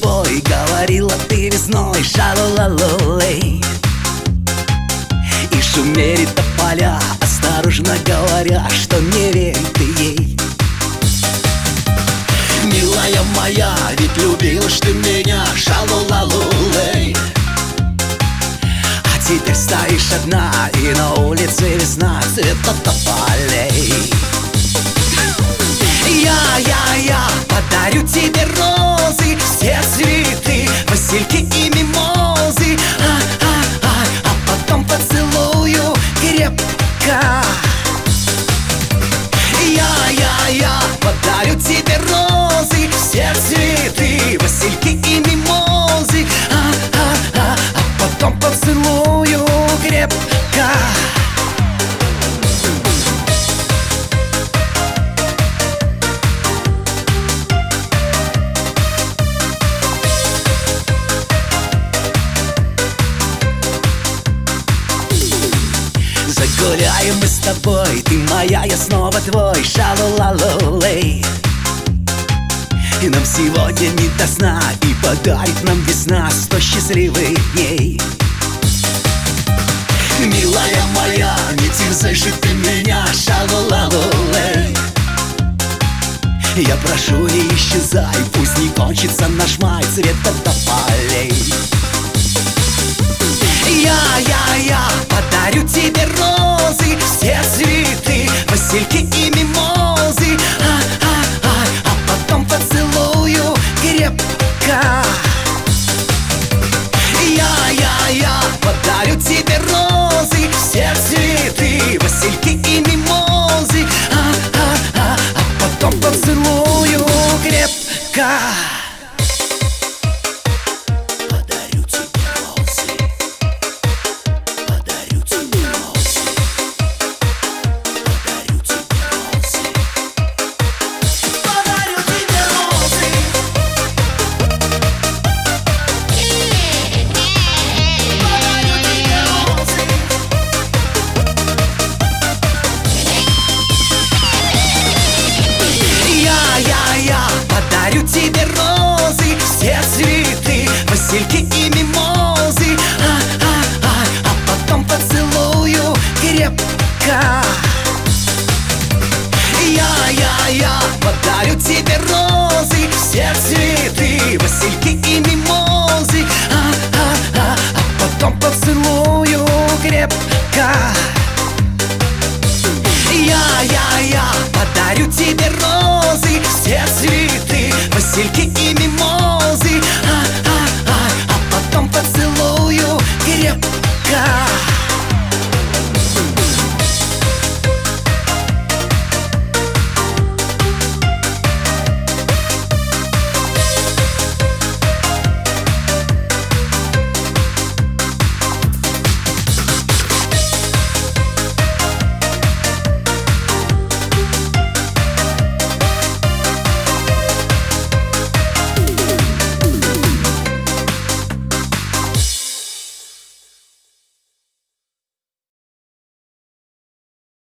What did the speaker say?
тобой, говорила ты весной, шалу-лалу-лей. И шумели тополя, осторожно говоря, что не верь ты ей. Милая моя, ведь любила ж ты меня, шалу-лалу-лей. А теперь стоишь одна, и на улице весна, цвета тополей. Я подарю тебе розы, все цветы, васильки и мимозы, а потом поцелую крепко. Я подарю тебе розы, все цветы, васильки и мимозы, а потом поцелую крепко. Загуляем мы с тобой, ты моя, я снова твой, шалу-лалу-лей. И нам сегодня не до сна, и подарит нам весна 100 счастливых дней. Милая моя, не терзай же ты меня, шалу-лалу-лей. Я прошу, не исчезай, пусть не кончится наш май, цвета тополей. Я подарю тебе розы, все цветы, васильки и мимозы, а потом поцелую крепко. Я подарю тебе розы, все цветы, васильки и мимозы, а потом поцелую крепко. Подарю тебе розы, все цветы, васильки и мимозы, а потом поцелую крепко. Я подарю тебе розы, все цветы, васильки и мимозы, а потом поцелую крепко. Я подарю тебе розы, все цветы, васильки